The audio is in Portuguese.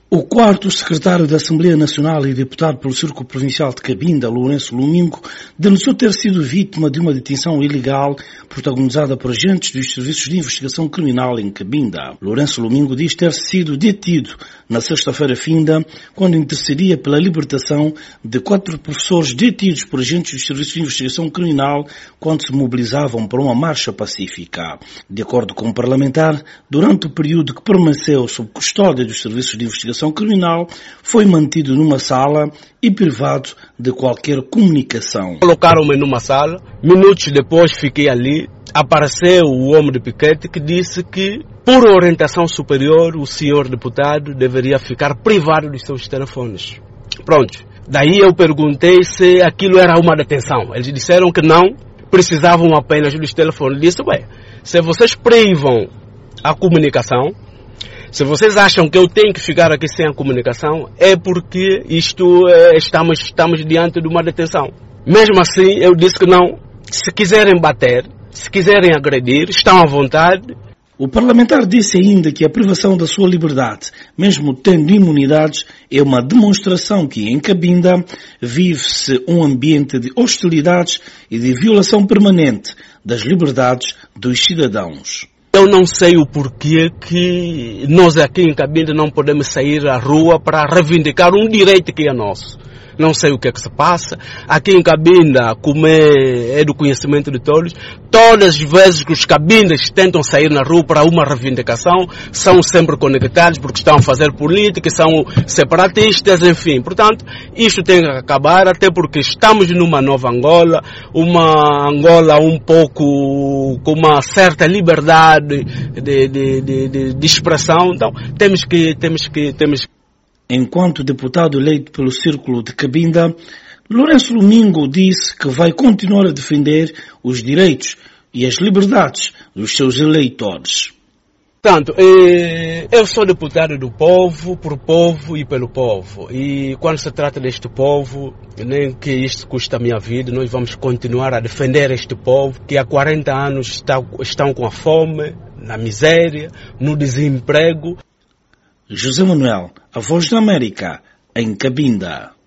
O quarto secretário da Assembleia Nacional e deputado pelo Círculo Provincial de Cabinda, Lourenço Lumingo, denunciou ter sido vítima de uma detenção ilegal protagonizada por agentes dos Serviços de Investigação Criminal em Cabinda. Lourenço Lumingo diz ter sido detido na sexta-feira finda, quando intercedia pela libertação de 4 professores detidos por agentes dos Serviços de Investigação Criminal quando se mobilizavam para uma marcha pacífica. De acordo com o parlamentar, durante o período que permaneceu sob custódia dos Serviços de Investigação Criminal, foi mantido numa sala e privado de qualquer comunicação. Colocaram-me numa sala, minutos depois fiquei ali, apareceu o homem de piquete que disse que, por orientação superior, o senhor deputado deveria ficar privado dos seus telefones. Pronto. Daí eu perguntei se aquilo era uma detenção. Eles disseram que não, precisavam apenas dos telefones. Eu disse, se vocês privam a comunicação, se vocês acham que eu tenho que ficar aqui sem a comunicação, é porque estamos diante de uma detenção. Mesmo assim, eu disse que não. Se quiserem bater, se quiserem agredir, estão à vontade. O parlamentar disse ainda que a privação da sua liberdade, mesmo tendo imunidades, é uma demonstração que em Cabinda vive-se um ambiente de hostilidades e de violação permanente das liberdades dos cidadãos. Eu não sei o porquê que nós aqui em Cabinda não podemos sair à rua para reivindicar um direito que é nosso. Não sei o que é que se passa. Aqui em Cabinda, como é do conhecimento de todos, todas as vezes que os cabindas tentam sair na rua para uma reivindicação, são sempre conectados porque estão a fazer política, são separatistas, enfim. Portanto, isto tem que acabar, até porque estamos numa nova Angola, uma Angola um pouco com uma certa liberdade de expressão. Então, temos que Enquanto deputado eleito pelo Círculo de Cabinda, Lourenço Lumingo disse que vai continuar a defender os direitos e as liberdades dos seus eleitores. Portanto, eu sou deputado do povo, por povo e pelo povo. E quando se trata deste povo, nem que isto custe a minha vida, nós vamos continuar a defender este povo que há 40 anos estão com a fome, na miséria, no desemprego. José Manuel, a Voz da América, em Cabinda.